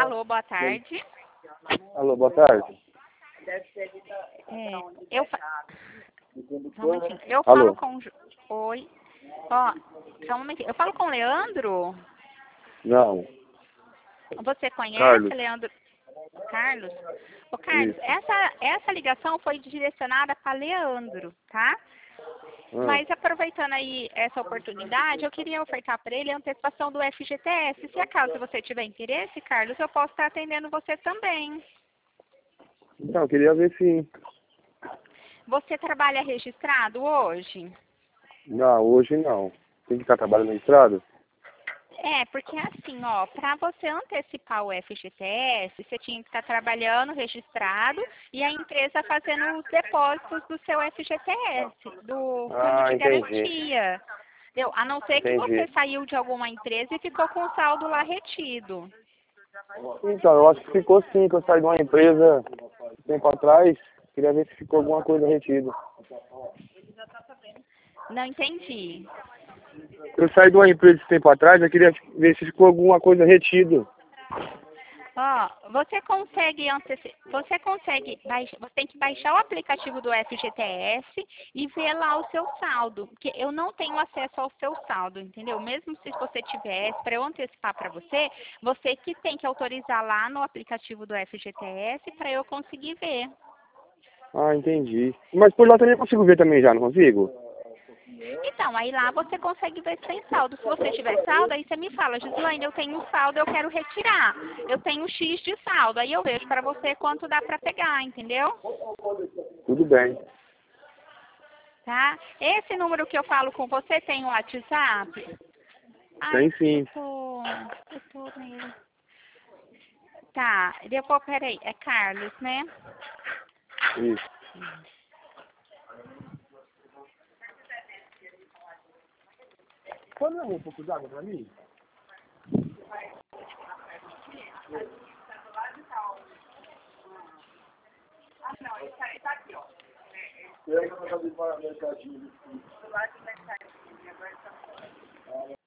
Alô, boa tarde. Alô, boa tarde. Só um momentinho. Eu Alô. falo com... Oi. Ó, só um momentinho. Eu falo com o Leandro? Não. Você conhece Carlos. Leandro? Carlos? Ô, Carlos, Isso. essa ligação foi direcionada para Leandro, tá? Mas aproveitando aí essa oportunidade, eu queria ofertar para ele a antecipação do FGTS. Se acaso você tiver interesse, Carlos, eu posso estar atendendo você também. Então, eu queria ver se... Você trabalha registrado hoje? Não, hoje não. Tem que estar trabalhando na estrada? Porque assim, ó, para você antecipar o FGTS, você tinha que estar trabalhando registrado e a empresa fazendo os depósitos do seu FGTS, do fundo de Entendi. garantia. Entendeu? A não ser que você saiu de alguma empresa e ficou com o saldo lá retido. Então, eu acho que ficou sim, que eu saí de uma empresa tempo atrás. Queria ver se ficou alguma coisa retida. Não entendi. Eu saí de uma empresa esse tempo atrás, eu queria ver se ficou alguma coisa retida. Ó, você tem que baixar o aplicativo do FGTS e ver lá o seu saldo, porque eu não tenho acesso ao seu saldo, entendeu? Mesmo se você tivesse, para eu antecipar para você, você que tem que autorizar lá no aplicativo do FGTS para eu conseguir ver. Entendi. Mas por lá também eu consigo ver também já, não consigo? Então, aí lá você consegue ver se tem saldo. Se você tiver saldo, aí você me fala, Gislaine, eu tenho saldo, eu quero retirar. Eu tenho X de saldo. Aí eu vejo para você quanto dá para pegar, entendeu? Tudo bem. Tá? Esse número que eu falo com você tem o WhatsApp? Tem sim. Eu tô nele. Tá, depois, peraí, é Carlos, né? Isso. Pode dar um pouco d'água pra mim? Não, ele tá aqui, ó. Pega pra fazer para mercadinho.